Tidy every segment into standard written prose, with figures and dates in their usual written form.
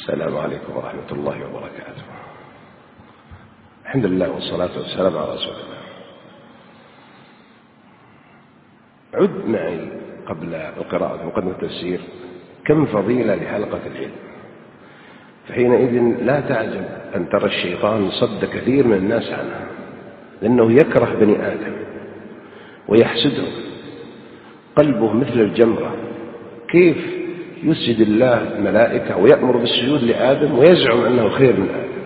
السلام عليكم ورحمة الله وبركاته. الحمد لله والصلاة والسلام على رسول الله. عد معي قبل القراءة مقدمة التفسير كم فضيلة لحلقة العلم، فحينئذ لا تعجب أن ترى الشيطان صد كثير من الناس عنها، لأنه يكره بني آدم ويحسدهم، قلبه مثل الجمرة. كيف يسجد الله الملائكة ويأمر بالسجود لآدم ويزعم أنه خير من آدم؟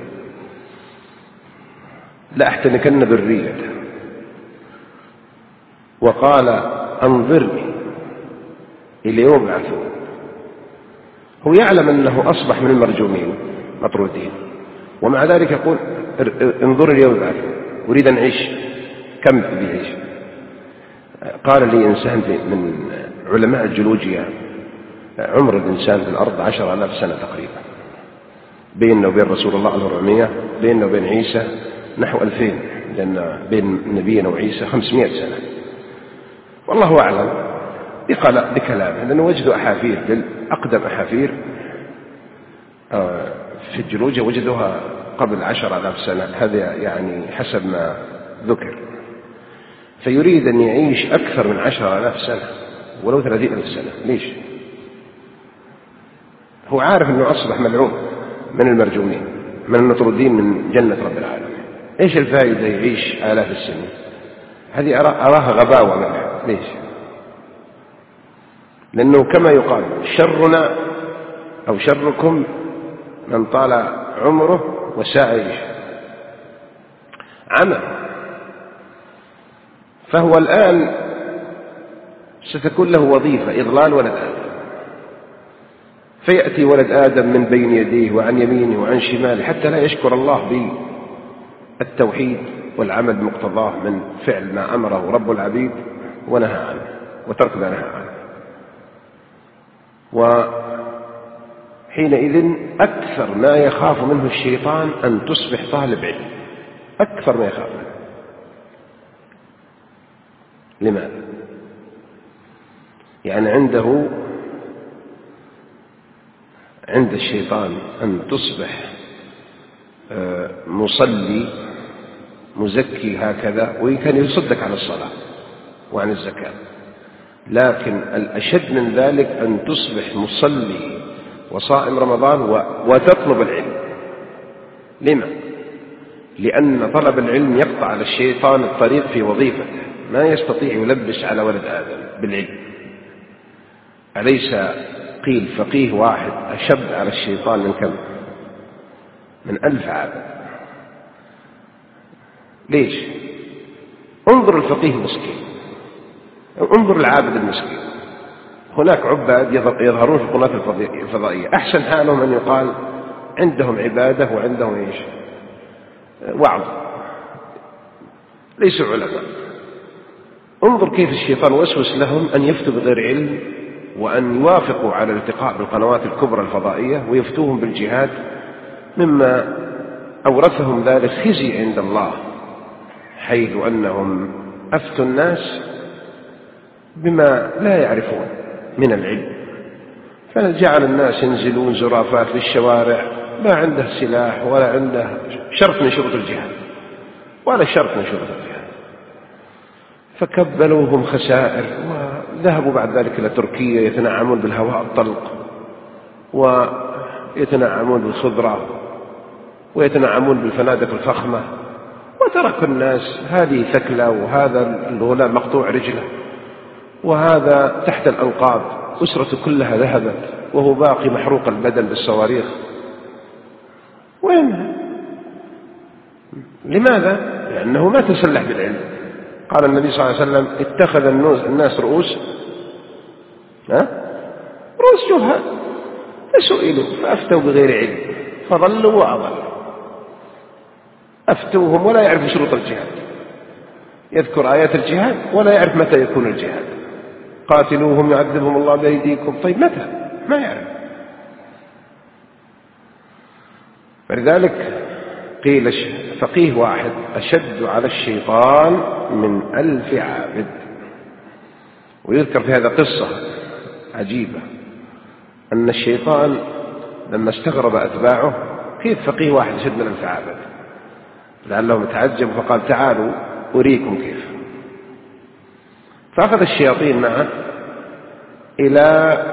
لأحتنكن ذريته. وقال أنظرني إلى يوم يبعثون. هو يعلم أنه أصبح من المرجومين مطرودين، ومع ذلك يقول انظر اليوم يبعثون، أريد أن أعيش. كم بيعيش؟ قال لي إنسان من علماء الجيولوجيا عمر الإنسان في الأرض 10,000 سنة تقريبا، بيننا وبين رسول الله 400، بيننا وبين عيسى نحو 2000، لأن بين نبينا وعيسى 500 سنة. والله أعلم بكلامه، لأنه وجدوا أحافير، أقدم أحافير في الجيولوجيا وجدوها قبل 10,000 سنة، هذا يعني حسب ما ذكر. فيريد أن يعيش أكثر من 10,000 سنة ولو 30,000 سنة. ليش؟ هو عارف أنه أصبح ملعون من المرجومين، من المطرودين من جنة رب العالمين. إيش الفائدة يعيش آلاف السنين؟ هذه أراها غباوة منه. ليش؟ لأنه كما يقال شرنا أو شركم من طال عمره وساء يعيش. عمى. فهو الآن ستكون له وظيفة إضلال ولد آدم، فيأتي ولد آدم من بين يديه وعن يمينه وعن شماله حتى لا يشكر الله بالتوحيد والعمل بمقتضاه من فعل ما أمره رب العبيد ونهى عنه وترك ما نهى عنه. وحينئذ أكثر ما يخاف منه الشيطان أن تصبح طالب علم، أكثر ما يخاف منه. لماذا؟ يعني عند الشيطان أن تصبح مصلي مزكي هكذا، وإن كان يصدق عن الصلاة وعن الزكاة، لكن الأشد من ذلك أن تصبح مصلي وصائم رمضان وتطلب العلم. لما؟ لأن طلب العلم يقطع على الشيطان الطريق في وظيفته، ما يستطيع يلبس على ولد آدم بالعلم. أليس قيل فقيه واحد أشد على الشيطان من كم؟ من 1000 عابد. ليش؟ انظر الفقيه المسكين، انظر العابد المسكين. هناك عباد يظهرون في القناة الفضائية، أحسن حالهم أن يقال عندهم عبادة وعندهم إيش؟ وعظ، ليسوا علماء. انظر كيف الشيطان وسوس لهم أن يفتوا بغير علم، وأن يوافقوا على الالتقاء بالقنوات الكبرى الفضائية ويفتوهم بالجهاد، مما أورثهم ذلك خزي عند الله، حيث أنهم أفتوا الناس بما لا يعرفون من العلم. فجعل الناس ينزلون زرافات في الشوارع، ما عنده سلاح ولا عنده شرط من شروط الجهاد ولا شرط من شروط الجهاد، فكبلوهم خسائر، وذهبوا بعد ذلك إلى تركيا يتنعمون بالهواء الطلق ويتنعمون بالخضرة ويتنعمون بالفنادق الفخمة، وتركوا الناس هذه ثكلة وهذا الغلام مقطوع رجله وهذا تحت الأنقاض، أسرته كلها ذهبت وهو باقي محروق البدن بالصواريخ. وين؟ لماذا؟ لأنه ما تسلح بالعلم. قال النبي صلى الله عليه وسلم اتخذ الناس رؤوس جهال، فسئلوا فأفتوا بغير علم فضلوا وأضلوا. أفتوهم ولا يعرف شروط الجهاد، يذكر آيات الجهاد ولا يعرف متى يكون الجهاد. قاتلوهم يعذبهم الله بأيديكم، طيب متى؟ ما يعرف. فلذلك قيل فقيه واحد أشد على الشيطان من 1000 عابد. ويذكر في هذا قصة عجيبة، أن الشيطان لما استغرب أتباعه كيف فقيه واحد يشد لهم عابد، لعلهم تعجبوا فقال تعالوا أريكم كيف. فأخذ الشياطين معه إلى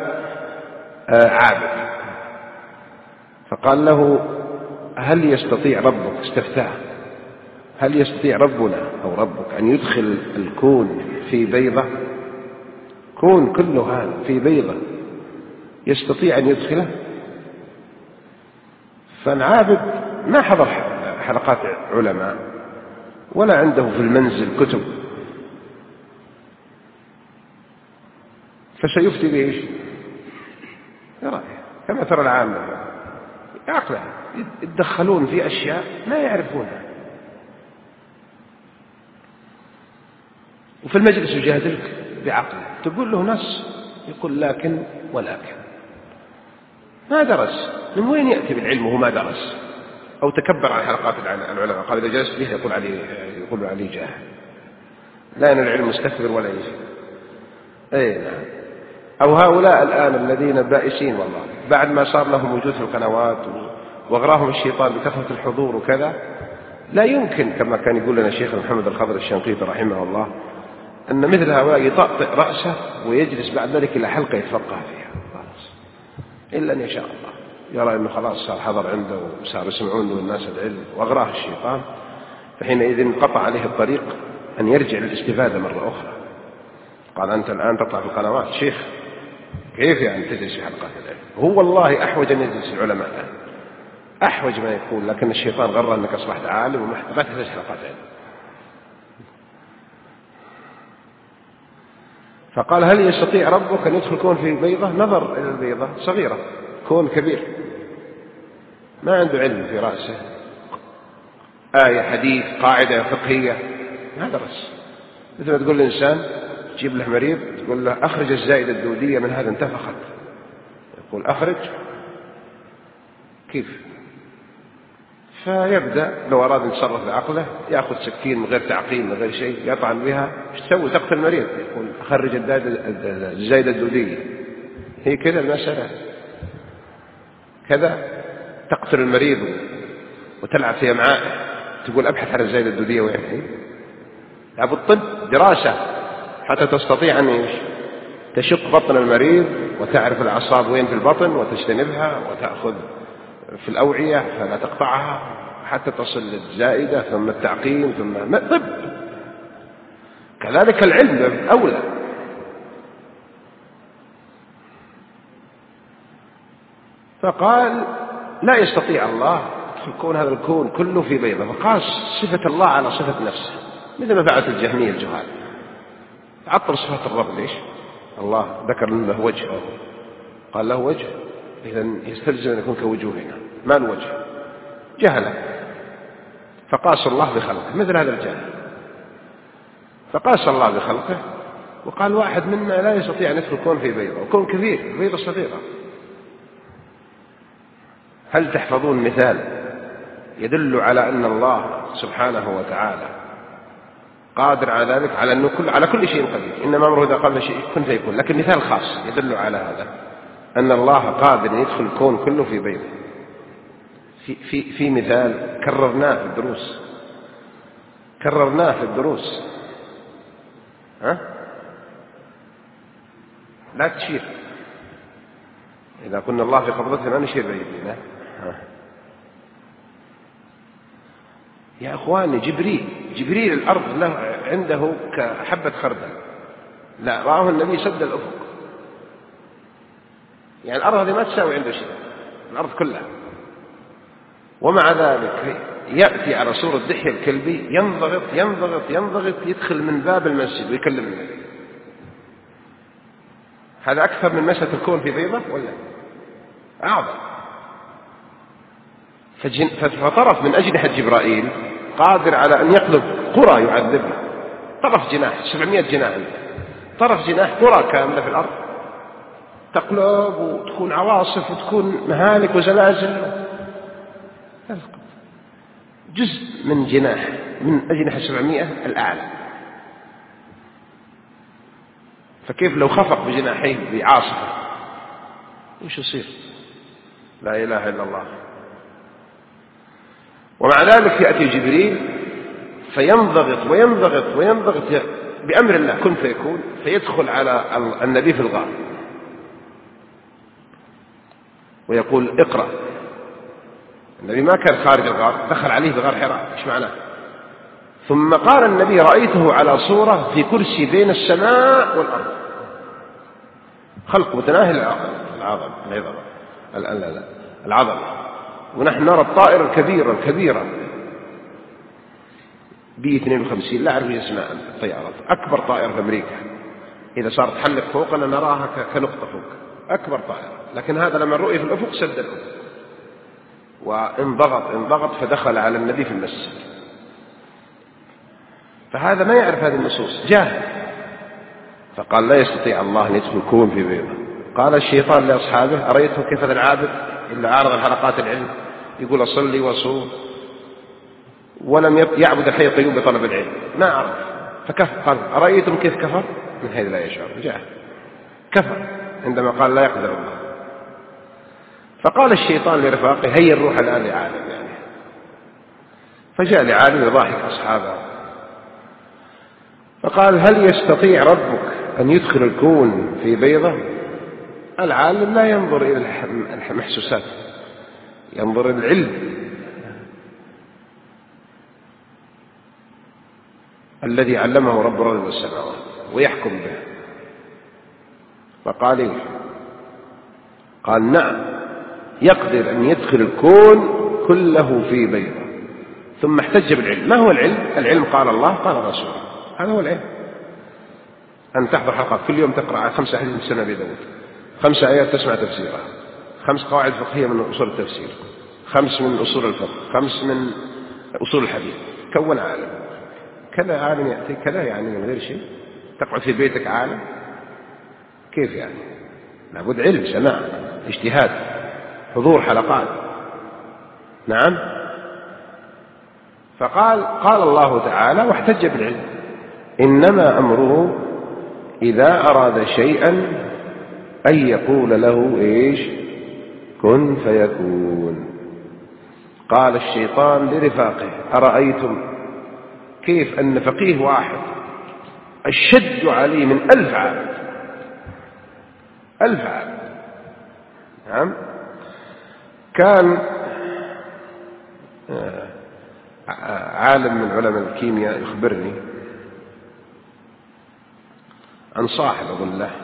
عابد فقال له هل يستطيع ربك، استفتاه، هل يستطيع ربنا أو ربك أن يدخل الكون في بيضة؟ كون كله هذا في بيضة يستطيع أن يدخله؟ فالعابد ما حضر حلقات علماء ولا عنده في المنزل كتب، فسيفتي بإيش؟ كما ترى العامة عقله يتدخلون في أشياء ما يعرفونها، وفي المجلس يجادلك بعقله، تقول له نص يقول لكن ولكن، ما درس، من وين يأتي بالعلم وهو ما درس؟ أو تكبر عن حلقات العلماء قال إذا جلست به يقول عليه جاهل، لا أن العلم مستكبر ولا يجي. أي نعم. أو هؤلاء الآن الذين بائسين والله بعد ما صار لهم وجود في القنوات وغراهم الشيطان بكثرة الحضور وكذا، لا يمكن كما كان يقول لنا الشيخ محمد الخضر الشنقيطي رحمه الله أن مثل هؤلاء يطأطئ رأسه ويجلس بعد ذلك إلى حلقة يتفقه فيها خلاص، إلا أن يشاء الله يرى أنه خلاص صار حضر عنده وصار يسمعون له الناس العلم وأغراه الشيطان، فحينئذ انقطع عليه الطريق أن يرجع للاستفادة مرة أخرى. قال أنت الآن تطلع في القنوات شيخ، كيف يعني تجلس في حلقات العلم؟ هو والله أحوج أن يجلس العلماء الآن، أحوج ما يكون، لكن الشيطان غره أنك أصبحت عالم وما تحتاج حلقات علم. فقال هل يستطيع ربك أن يدخل كون في بيضة؟ نظر إلى البيضة صغيرة، كون كبير ما عنده علم في رأسه، آية حديث قاعدة فقهية ما درس. مثل ما تقول الإنسان تجيب له مريض تقول له أخرج الزائدة الدودية من هذا انتفخت، يقول أخرج كيف؟ فيبدأ لو أراد أن يتصرف بعقله يأخذ سكين من غير تعقيم من غير شيء يطعن بها، ايش تسوي؟ تقتل المريض، يقول أخرج الزائدة الدودية. هي كذا المسألة، كذا تقتل المريض وتلعب في أمعائه، تقول أبحث عن الزائدة الدودية وين هي؟ لابد الطب دراسة حتى تستطيع أن تشق بطن المريض وتعرف الأعصاب وين في البطن وتجتنبها وتأخذ في الأوعية فلا تقطعها حتى تصل للزائدة، ثم التعقيم، ثم طب. كذلك العلم أولى. فقال لا يستطيع الله يكون هذا الكون كله في بيضة، فقاس صفة الله على صفة نفسه مثل ما فعلت الجهمية الجهال، تعطل صفة الرب. ليش؟ الله ذكر له وجه، قال له وجه، إذن يستلزم أن يكون كوجوهنا، ما الوجه؟ جهلة، فقاس الله بخلقه مثل هذا الجهل، فقاس الله بخلقه وقال واحد منا لا يستطيع أن يدخل الكون في بيضة، وكون كثير بيضة صغيرة. هل تحفظون مثال يدل على أن الله سبحانه وتعالى قادر على ذلك، على أنه على كل شيء قدير، إنما أمره إذا قال شيء كن فيكون، لكن مثال خاص يدل على هذا أن الله قادر أن يدخل الكون كله في بيضة. في مثال كررناه في الدروس ها؟ لا تشير، إذا قلنا الله في قبضته ما نشير بيدنا. يا أخواني جبريل الأرض له عنده كحبة خردل، لا رآه النبي سد الأفق، يعني الأرض هذه ما تساوي عنده شيء، الأرض كلها، ومع ذلك يأتي على صورة دحية الكلبي ينضغط يدخل من باب المسجد ويكلم النبي. هذا أكثر من مسألة الكون في بيضة ولا أعظم؟ فطرف من أجنحة جبرائيل قادر على أن يقلب قرى يعذبها، طرف جناح 700 جناح، طرف جناح قرى كاملة في الأرض تقلب وتكون عواصف وتكون مهالك وزلازل، جزء من جناح من أجنحة 700 الأعلى. فكيف لو خفق بجناحيه بعاصفة وش يصير؟ لا إله إلا الله. ومع ذلك يأتي جبريل فينضغط وينضغط وينضغط بأمر الله كن فيكون، فيدخل على النبي في الغار ويقول اقرأ. النبي ما كان خارج الغار، دخل عليه بغار حراء، ايش معناه؟ ثم قال النبي رأيته على صورة في كرسي بين السماء والأرض، خلق متناهي العظمة، ونحن نرى الطائرة الكبيرة B-52 لا أعرف اسمها الطيارة، أكبر طائرة في أمريكا إذا صارت تحلق فوقنا نراها كنقطة فوق، أكبر طائرة، لكن هذا لما رؤي في الأفق سد الأفق وانضغط فدخل على النبي في المسجد. فهذا ما يعرف هذه النصوص، جاهل. فقال لا يستطيع الله أن يدخل كون في بيضة. قال الشيطان لأصحابه أرأيتم كيف هذا العابد إلا عارض الحلقات العلم يقول أصلي وصوم ولم يعبد الحي القيوم بطلب العلم، ما عرف فكفر. قال أرأيتم كيف كفر من حيث لا يشعر، جاهل كفر عندما قال لا يقدر الله. فقال الشيطان لرفاقه هيا نروح الآن لعالم يعني. فجاء لعالم يضاحك أصحابه فقال هل يستطيع ربك أن يدخل الكون في بيضة؟ العالم لا ينظر إلى المحسوسات، ينظر إلى العلم الذي علمه رب الأرض والسماوات ويحكم به. فقال إيه؟ قال نعم يقدر أن يدخل الكون كله في بيضة. ثم احتج بالعلم. ما هو العلم؟ العلم قال الله قال الرسول، هذا هو العلم. أن تحضر حلقات كل يوم تقرأ 5 أحاديث من سنة أبي داود، 5 آيات تسمع تفسيرها، 5 قواعد فقهية من أصول التفسير، 5 من أصول الفقه، 5 من أصول الحديث، كون عالم. كذا عالم يأتي كذا يعني من غير شيء، تقعد في بيتك عالم كيف يعني؟ لابد علم، سماع، اجتهاد، حضور حلقات. نعم. قال الله تعالى واحتج بالعلم إنما أمره إذا أراد شيئا أن يقول له إيش؟ كن فيكون. قال الشيطان لرفاقه أرأيتم كيف أن فقيه واحد أشد عليه من 1000 عابد، 1000 عابد. نعم. كان عالم من علماء الكيمياء يخبرني عن صاحب أظن له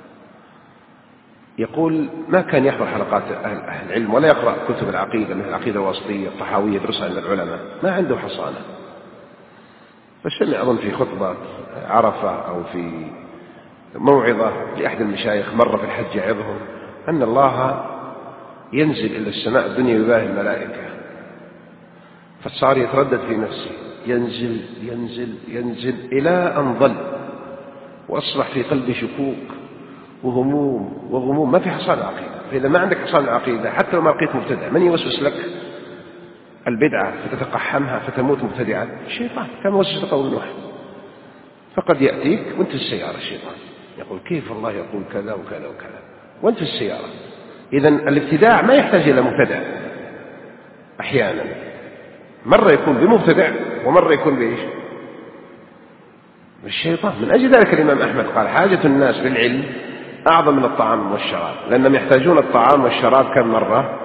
يقول ما كان يحضر حلقات أهل العلم ولا يقرأ كتب العقيدة مثل العقيدة الواسطية الطحاوية يدرسها عند العلماء، ما عنده حصانة. فسمع أظن في خطبة عرفة أو في موعظة لأحد المشايخ مرة في الحج يعظهم أن الله ينزل إلى السماء الدنيا يباهي الملائكة، فصار يتردد في نفسه ينزل ينزل ينزل إلى أن ظل وأصبح في قلبي شكوك وغموم ما في حصان العقيدة. فإذا ما عندك حصان العقيدة حتى لو ما لقيت مبتدع من يوسوس لك البدعة فتتقحمها فتموت مبتدعا؟ الشيطان كما وسوس قول نوح. فقد يأتيك وانت في السيارة الشيطان يقول كيف الله يقول كذا وكذا وكذا وانت في السيارة. إذن الابتداع ما يحتاج إلى مبتدع، أحيانا مرة يكون بمبتدع ومرة يكون بإيش؟ بالشيطان. من أجل ذلك الإمام أحمد قال حاجة الناس بالعلم أعظم من الطعام والشراب، لأنهم يحتاجون الطعام والشراب كم مرة؟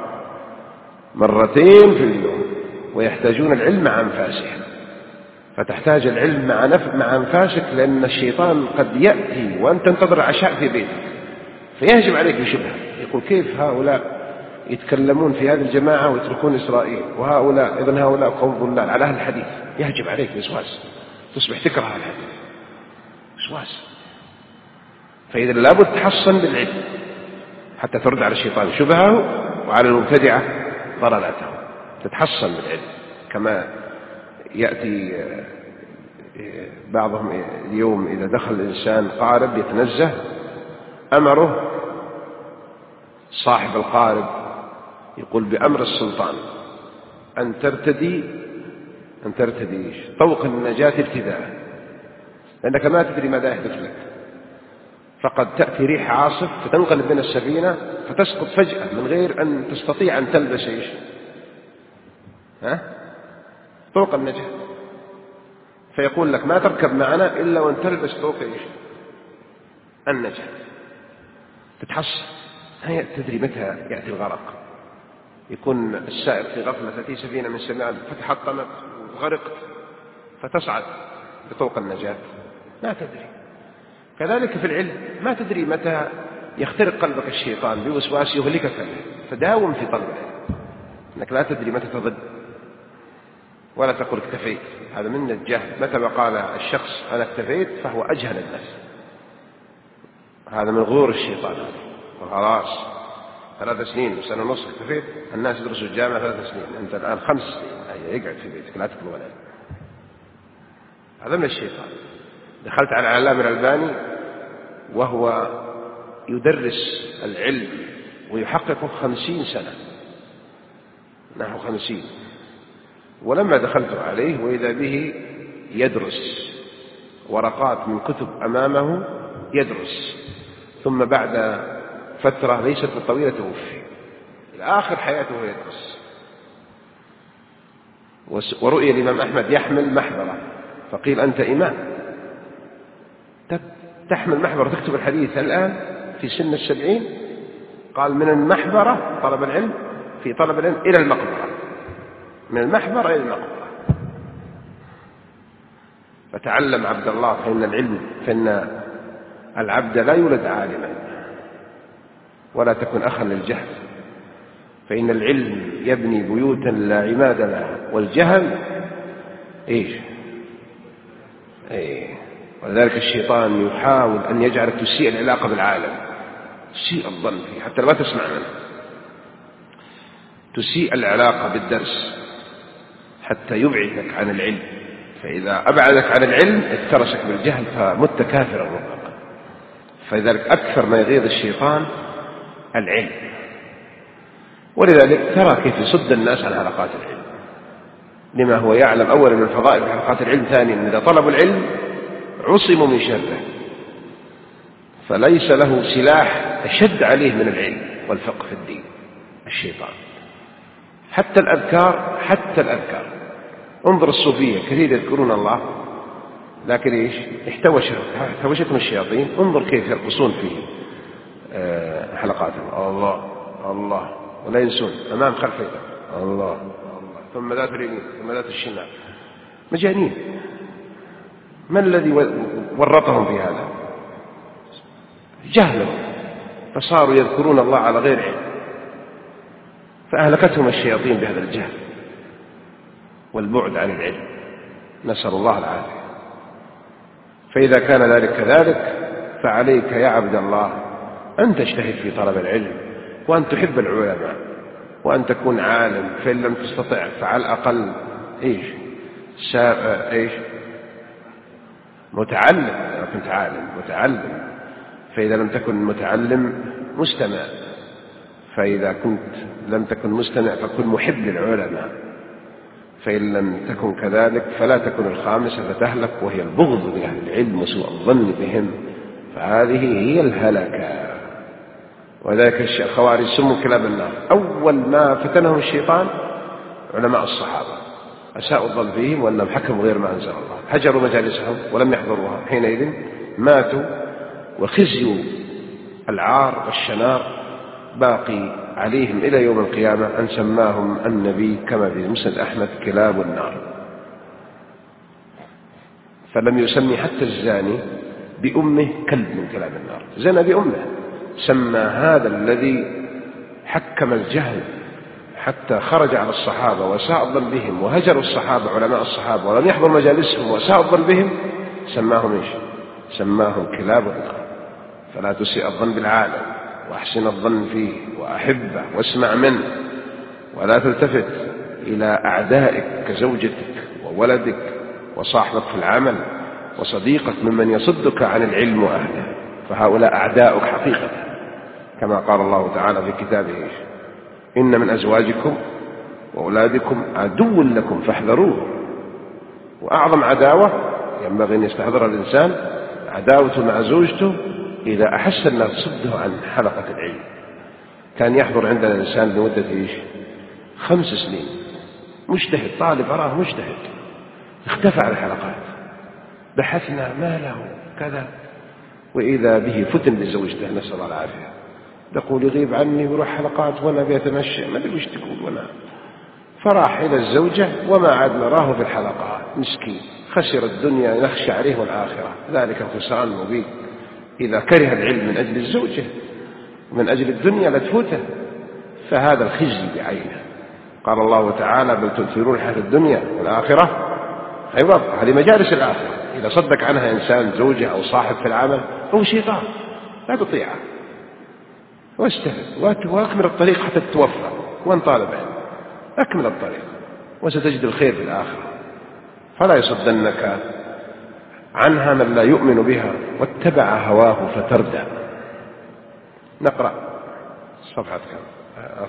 2 في اليوم، ويحتاجون العلم مع أنفاسهم. فتحتاج العلم مع أنفاسك، لأن الشيطان قد يأتي وأنت تنتظر عشاء في بيتك فيهجم عليك بشبهة، يقول كيف هؤلاء يتكلمون في هذه الجماعة ويتركون إسرائيل، وهؤلاء إذن هؤلاء قوم ضلال على أهل الحديث، يهجم عليك بوسواس تصبح تكره الحديث وسواس. فإذا لابد تحصن بالعلم حتى ترد على الشيطان شبهه وعلى المبتدعة ضلالته، تتحصن بالعلم. كما يأتي بعضهم اليوم إذا دخل الإنسان قارب يتنزه أمره صاحب القارب يقول بأمر السلطان أن ترتدي طوق النجاة ابتداء، لأنك ما تدري ماذا يحدث لك. فقد تأتي ريح عاصف فتنقلب بين السفينة فتسقط فجأة من غير أن تستطيع أن تلبس إيش طرق النجاة، فيقول لك ما تركب معنا إلا وأن تلبس طرق إيش النجاة. تتحصل هي تدري متى يأتي الغرق، يكون السائر في غفلة تأتي سفينة من سماء فتحطمت وغرقت فتصعد بطرق النجاة ما تدري. كذلك في العلم ما تدري متى يخترق قلبك الشيطان بوسواس يهلكك، فداوم في طلب العلم، انك لا تدري متى تضل ولا تقول اكتفيت. هذا من الجهل، متى ما قال الشخص انا اكتفيت فهو اجهل الناس، هذا من غرور الشيطان. خلاص 3 سنين وسنة ونص اكتفيت، الناس يدرسوا الجامعة 3 سنين، انت الان 5 سنين يقعد في بيتك لا تطلب العلم. هذا من الشيطان. دخلت على العلامة الألباني وهو يدرس العلم ويحققه 50 سنة نحو 50، ولما دخلت عليه وإذا به يدرس ورقات من كتب أمامه يدرس، ثم بعد فترة ليست بالطويلة توفي، إلى آخر حياته يدرس. ورؤي الإمام أحمد يحمل محبرة فقيل أنت إمام تحمل محبرة تكتب الحديث الآن في سن 70؟ قال من المحبرة طلب العلم، في طلب العلم إلى المقبرة، من المحبرة إلى المقبرة. فتعلم عبد الله، فإن العبد لا يولد عالما، ولا تكن أخا للجهل، فإن العلم يبني بيوتا لا عماد لها، والجهل ولذلك الشيطان يحاول أن يجعلك تسيء العلاقة بالعالم، تسيء الظن فيه حتى لا تسمع منه، تسيء العلاقة بالدرس حتى يبعدك عن العلم، فإذا أبعدك عن العلم افترسك بالجهل فمت كافرا ربما. فلذلك أكثر ما يغيظ الشيطان العلم، ولذلك ترى كيف يصد الناس عن حلقات العلم، لما هو يعلم أولا من فضائل حلقات العلم، ثانيا إذا طلبوا العلم عصموا من شره، فليس له سلاح أشد عليه من العلم والفقه في الدين الشيطان. حتى الأذكار انظر الصوفية كثير يذكرون الله، لكن احتوشتهم الشياطين. انظر كيف يرقصون في حلقاتهم، الله ولا ينسون أمام خلفه الله ثم ذات اليمين ثم ذات الشمال، مجانين. ما الذي ورطهم في هذا؟ جهلهم، فصاروا يذكرون الله على غير علم، فأهلكتهم الشياطين بهذا الجهل والبعد عن العلم، نسأل الله العافية. فإذا كان ذلك كذلك فعليك يا عبد الله أن تجتهد في طلب العلم، وأن تحب العلماء، وأن تكون عالم، فإن لم تستطع فعلى الأقل متعلم. إذا كنت عالم متعلم، فإذا لم تكن متعلم مستمع، فإذا لم تكن مستمع فكن محب للعلماء، فإن لم تكن كذلك فلا تكن الخامسة فتهلك، وهي البغض لأهل العلم وسوء الظن بهم، فهذه هي الهلكة. وذلك الخوارج سموا كلاب النار. أول ما فتنهم الشيطان علماء الصحابة أساءوا الظن فيهم وأنهم حكموا غير ما أنزل الله، هجروا مجالسهم ولم يحضروها، حينئذ ماتوا، وخزي العار والشنار باقي عليهم إلى يوم القيامة، أن سماهم النبي كما في مسند أحمد كلاب النار. فلم يسمي حتى الزاني بأمه كلب من كلاب النار، زنى بأمه. سمى هذا الذي حكم الجهل حتى خرج على الصحابة وساء الظن بهم، وهجروا الصحابة علماء الصحابة ولم يحضر مجالسهم وساء الظن بهم، سماهم كلاب النار. فلا تسيء الظن بالعالم، وأحسن الظن فيه، وأحبه واسمع منه، ولا تلتفت إلى أعدائك كزوجتك وولدك وصاحبك في العمل وصديقك ممن يصدك عن العلم وأهله، فهؤلاء أعداؤك حقيقة، كما قال الله تعالى في كتابه: إن من أزواجكم وأولادكم عدو لكم فاحذروه. وأعظم عداوة ينبغي أن يستحضرها الإنسان عداوته مع زوجته إذا أحس أنها تصده عن حلقة العلم. كان يحضر عندنا الإنسان لمدة 5 سنين مجتهد، طالب أراه مجتهد، اختفى عن الحلقات، بحثنا ما له كذا، وإذا به فتن بزوجته نسأل الله العافية، يقول يغيب عني ويروح حلقات وأنا بيتمشى ما أدري وش تقول وأنا. فراح إلى الزوجة وما عاد نراه في الحلقات، مسكين خسر الدنيا نخشى عليه والآخرة، ذلك الخسران المبين إذا كره العلم من أجل الزوجة ومن أجل الدنيا لتفوته، فهذا الخزي بعينه. قال الله تعالى بل تؤثرون الحياة الدنيا والآخرة أيضا، هذه مجالس الآخرة. إذا صدق عنها إنسان زوجة أو صاحب في العمل هو شيطان، لا تطيعه واجتهد وأكمل الطريق حتى تتوفى وأن طالب علم، أكمل الطريق وستجد الخير في الآخرة. فلا يصدنك عنها من لا يؤمن بها واتبع هواه فتردى. نقرأ صفحة كم